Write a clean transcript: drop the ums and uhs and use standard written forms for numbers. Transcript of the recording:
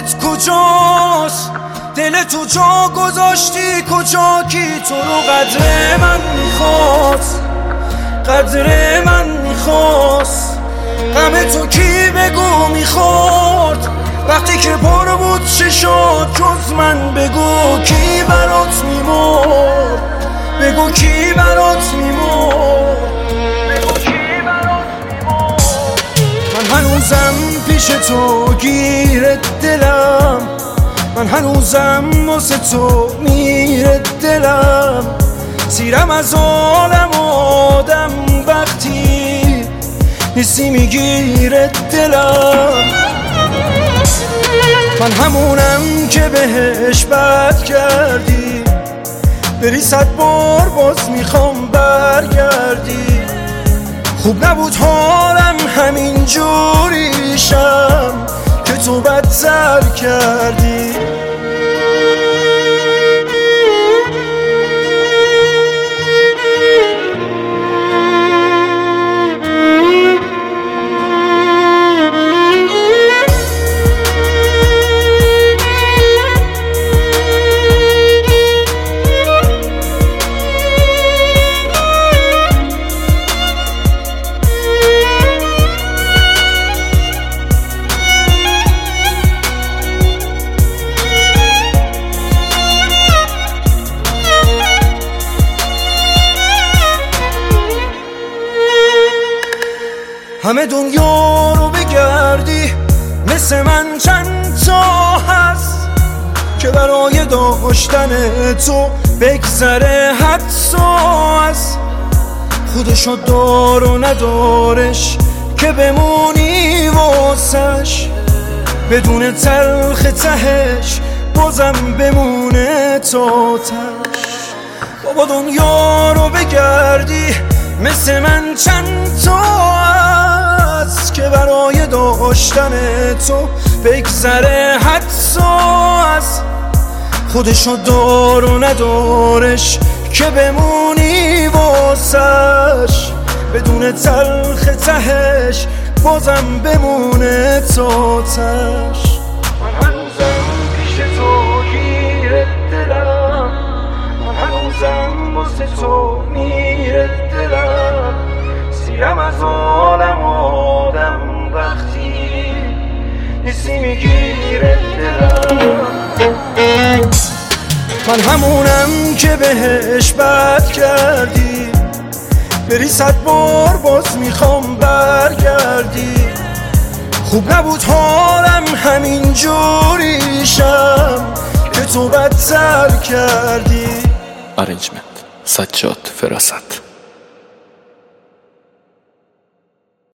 دلت کجاست؟ دل تو جا گذاشتی کجا؟ کی تو رو قدر من میخواست؟ قدر من میخواست؟ غم تو کی بگو میخورد؟ وقتی که پر بود چه شد جز من؟ بگو کی برات میمرد؟ بگو کی برات میمرد؟ بگو کی برات میمرد؟ من هنوزم پیش تو گیرت دلم، من هنوزم واسه تو میره دلم. سیرم از عالم آدم وقتی نیستی میگیره دلم. من همونم که بهش بد کردی، بری 100 بار باز میخوام برگردی. خوب نبود حالم همین جوریشم که تو بدتر کردی. همه دنیا رو بگردی مثل من چند تا هست که برای داشتن تو بگذره حتی از خودشو دار و ندارش که بمونی واسش. بدون تلخ تهش بازم بمونه تا تش. بابا دنیا رو بگردی مثل من چند تا هست که برای داشتن تو بگذره حتی از خودشو دار و ندارش که بمونی واسش. بدون تلخ تهش بازم بمونه تا تش. من هنوزم پیش تو گیرت دلم، من هنوزم واسه تو میره دلم. سیرم از عالم آدم وقتی نیستی میگیره دلم. من همونم که بهش بد کردی، بری 100 بار باز میخوام برگردی. خوب نبود حالم همین جوریشم که تو بدتر کردی. ارنجمنت سجاد فراست.